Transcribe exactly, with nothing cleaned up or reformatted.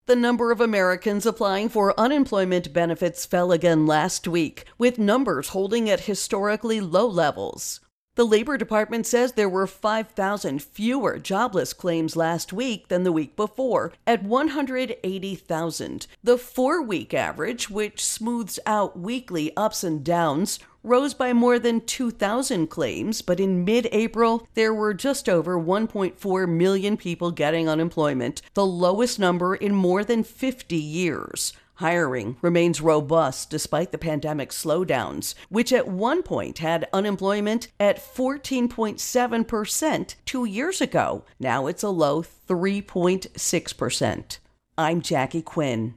The number of Americans applying for unemployment benefits fell again last week, with numbers holding at historically low levels. The Labor Department says there were five thousand fewer jobless claims last week than the week before, at one hundred eighty thousand. The four-week average, which smooths out weekly ups and downs, rose by more than two thousand claims, but in mid-April, there were just over one point four million people getting unemployment, the lowest number in more than fifty years. Hiring remains robust despite the pandemic slowdowns, which at one point had unemployment at fourteen point seven percent two years ago. Now it's a low three point six percent. I'm Jackie Quinn.